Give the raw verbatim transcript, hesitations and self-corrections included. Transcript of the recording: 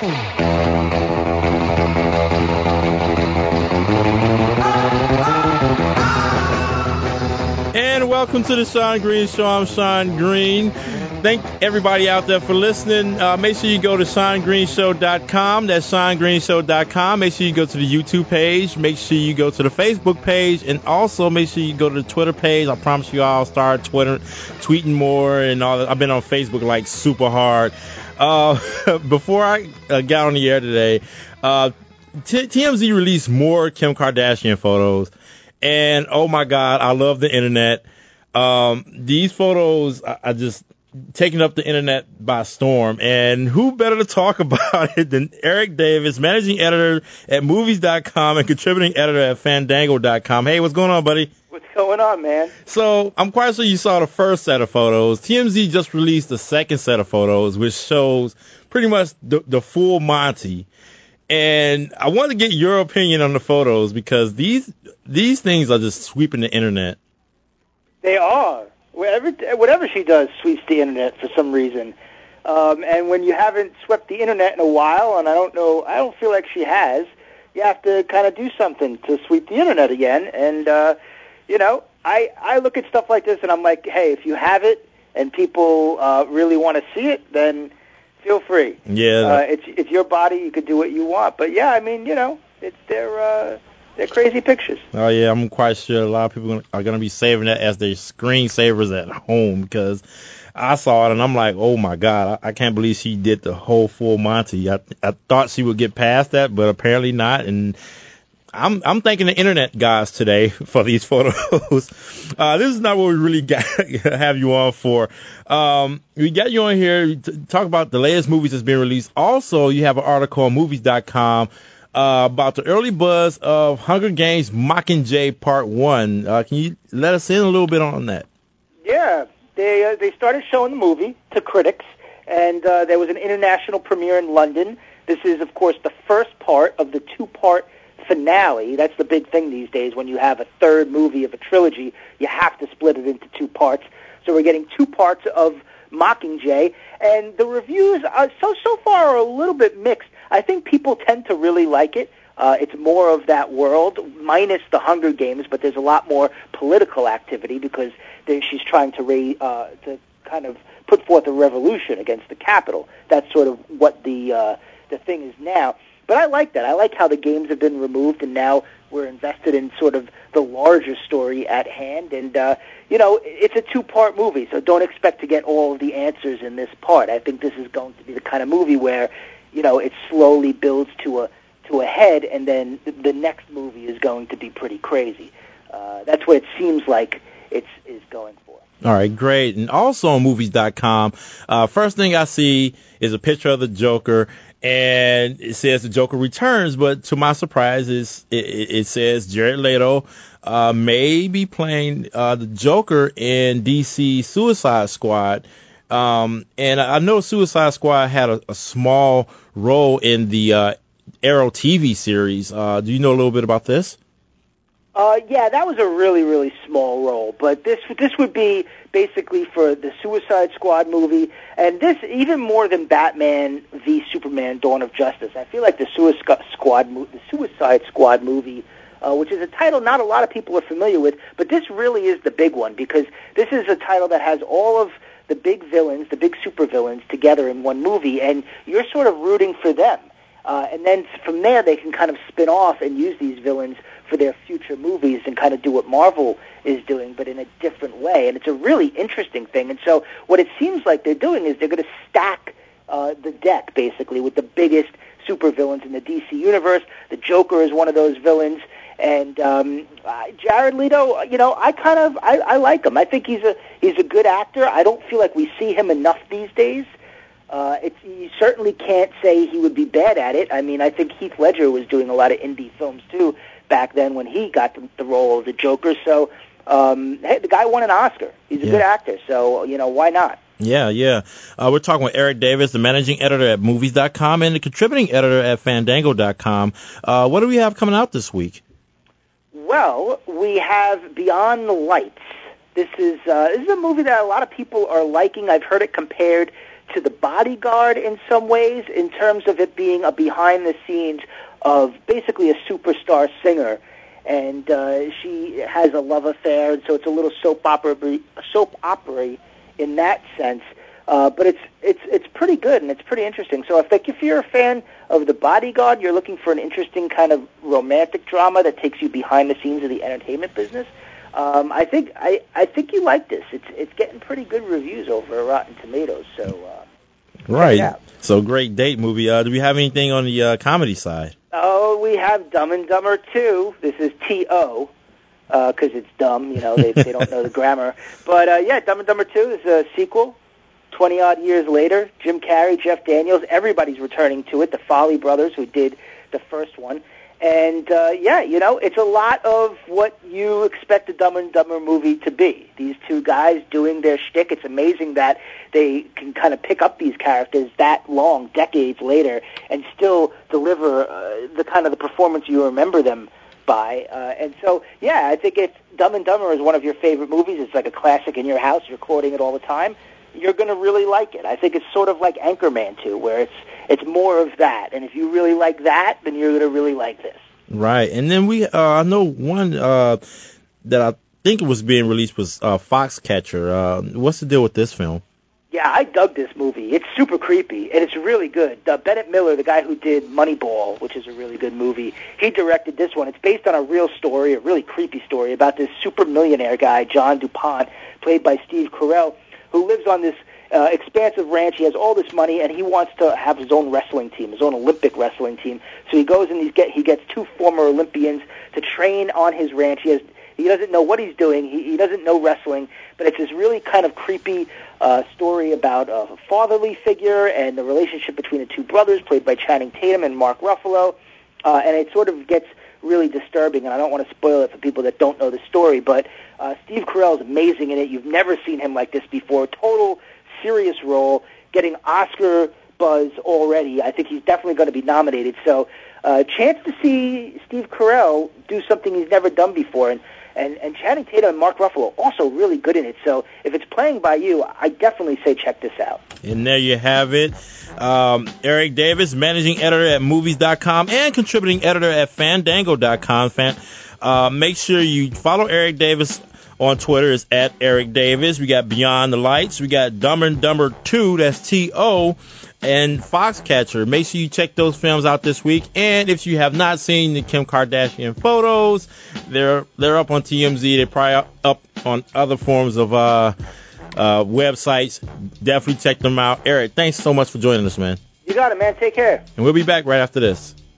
And welcome to the Sean Green Show. I'm Sean Green. Thank everybody out there for listening. Uh, make sure you go to sean green show dot com. That's sean green show dot com. Make sure you go to the YouTube page. Make sure you go to the Facebook page. And also make sure you go to the Twitter page. I promise you I'll start Twitter, tweeting more and all that. I've been on Facebook like super hard. Uh, before I uh, got on the air today, uh, T- TMZ released more Kim Kardashian photos. And, oh, my God, I love the Internet. Um, these photos are, are just taking up the Internet by storm. And who better to talk about it than Eric Davis, managing editor at movies dot com and contributing editor at fandango dot com. Hey, what's going on, buddy? What's going on, man? So I'm quite sure you saw the first set of photos. T M Z just released the second set of photos, which shows pretty much the, the full Monty. And I want to get your opinion on the photos because these these things are just sweeping the Internet. They are. Whatever, whatever she does sweeps the Internet for some reason. Um, and when you haven't swept the Internet in a while, and I don't know, I don't feel like she has, you have to kind of do something to sweep the Internet again. And, uh, you know, I, I look at stuff like this and I'm like, hey, if you have it and people uh, really want to see it, then feel free. Yeah. Uh, it's it's your body. You could do what you want. But, yeah, I mean, you know, it's they're, uh, they're crazy pictures. Oh, yeah, I'm quite sure a lot of people are going to be saving that as their screensavers at home because I saw it and I'm like, oh, my God, I, I can't believe she did the whole full Monty. I, I thought she would get past that, but apparently not. And I'm I'm thanking the Internet guys today for these photos. Uh, this is not what we really got have you on for. Um, we got you on here to talk about the latest movies that's been released. Also, you have an article on movies dot com uh, about the early buzz of Hunger Games Mockingjay Part One. Uh, can you let us in a little bit on that? Yeah, they uh, they started showing the movie to critics, and uh, there was an international premiere in London. This is, of course, the first part of the two-part finale. That's the big thing these days. When you have a third movie of a trilogy, you have to split it into two parts. So we're getting two parts of Mockingjay, and the reviews are so so far are a little bit mixed. I think people tend to really like it. Uh, it's more of that world, minus the Hunger Games, but there's a lot more political activity because there, she's trying to ra- uh, to kind of put forth a revolution against the Capitol. That's sort of what the uh, the thing is now. But I like that. I like how the games have been removed, and now we're invested in sort of the larger story at hand. And, uh, you know, it's a two-part movie, so don't expect to get all of the answers in this part. I think this is going to be the kind of movie where, you know, it slowly builds to a to a head, and then the next movie is going to be pretty crazy. Uh, that's what it seems like it's is going for. All right, great. And also on movies dot com, uh, first thing I see is a picture of the Joker, and it says the Joker returns, but to my surprise, it's, it, it says Jared Leto uh, may be playing uh, the Joker in D C Suicide Squad. Um, and I know Suicide Squad had a, a small role in the uh, Arrow T V series. Uh, do you know a little bit about this? Uh, yeah, that was a really, really small role, but this this would be basically for the Suicide Squad movie, and this even more than Batman v Superman: Dawn of Justice. I feel like the Suicide Squad, the Suicide Squad movie, uh, which is a title not a lot of people are familiar with, but this really is the big one because this is a title that has all of the big villains, the big supervillains, together in one movie, and you're sort of rooting for them. Uh, and then from there, they can kind of spin off and use these villains for their future movies and kind of do what Marvel is doing, but in a different way. And it's a really interesting thing. And so what it seems like they're doing is they're going to stack uh, the deck, basically, with the biggest supervillains in the D C universe. The Joker is one of those villains. And um, uh, Jared Leto, you know, I kind of I, I like him. I think he's a he's a good actor. I don't feel like we see him enough these days. Uh, it's, you certainly can't say he would be bad at it. I mean, I think Heath Ledger was doing a lot of indie films, too, back then when he got the, the role of the Joker. So, um, hey, the guy won an Oscar. He's a yeah. good actor, so, you know, why not? Yeah, yeah. Uh, we're talking with Eric Davis, the managing editor at movies dot com and the contributing editor at fandango dot com. Uh, what do we have coming out this week? Well, we have Beyond the Lights. This is uh, this is a movie that a lot of people are liking. I've heard it compared to The Bodyguard in some ways, in terms of it being a behind-the-scenes of basically a superstar singer, and uh, she has a love affair, and so it's a little soap opera, soap opera in that sense. Uh, but it's it's it's pretty good, and it's pretty interesting. So if like if you're a fan of The Bodyguard, you're looking for an interesting kind of romantic drama that takes you behind the scenes of the entertainment business. Um, I think I, I think you like this. It's it's getting pretty good reviews over Rotten Tomatoes. So uh, right. So great date movie. Uh, do we have anything on the uh, comedy side? Oh, we have Dumb and Dumber two. This is T O because uh, it's dumb. You know, they they don't know the grammar. But uh, yeah, Dumb and Dumber two is a sequel. Twenty odd years later, Jim Carrey, Jeff Daniels, everybody's returning to it. The Foley brothers, who did the first one. And, uh, yeah, you know, it's a lot of what you expect a Dumb and Dumber movie to be. These two guys doing their shtick. It's amazing that they can kind of pick up these characters that long, decades later, and still deliver uh, the kind of the performance you remember them by. Uh, and so, yeah, I think if Dumb and Dumber is one of your favorite movies, it's like a classic in your house, you're quoting it all the time, you're going to really like it. I think it's sort of like Anchorman two, where it's it's more of that. And if you really like that, then you're going to really like this. Right. And then we, uh, I know one uh, that I think was being released was uh, Foxcatcher. Uh, what's the deal with this film? Yeah, I dug this movie. It's super creepy, and it's really good. Uh, Bennett Miller, the guy who did Moneyball, which is a really good movie, he directed this one. It's based on a real story, a really creepy story about this super millionaire guy, John DuPont, played by Steve Carell, who lives on this uh, expansive ranch. He has all this money, and he wants to have his own wrestling team, his own Olympic wrestling team. So he goes and he's get, he gets two former Olympians to train on his ranch. He has he doesn't know what he's doing. He, he doesn't know wrestling, but it's this really kind of creepy uh, story about a fatherly figure and the relationship between the two brothers, played by Channing Tatum and Mark Ruffalo. Uh, and it sort of gets really disturbing, and I don't want to spoil it for people that don't know the story, but uh, Steve Carell is amazing in it. You've never seen him like this before. Total serious role, getting Oscar buzz already. I think he's definitely going to be nominated. So uh, chance to see Steve Carell do something he's never done before. And, and, and Channing Tatum and Mark Ruffalo also really good in it. So if it's playing by you, I definitely say check this out. And there you have it. Um, Eric Davis, managing editor at movies dot com and contributing editor at fandango dot com. Fan, uh, make sure you follow Eric Davis on Twitter. It's at Eric Davis. We got Beyond the Lights. We got Dumber and Dumber two. That's T O. And Foxcatcher. Make sure you check those films out this week. And if you have not seen the Kim Kardashian photos, they're they're up on T M Z. They're probably up on other forms of uh, uh, websites. Definitely check them out. Eric, thanks so much for joining us, man. You got it, man. Take care. And we'll be back right after this.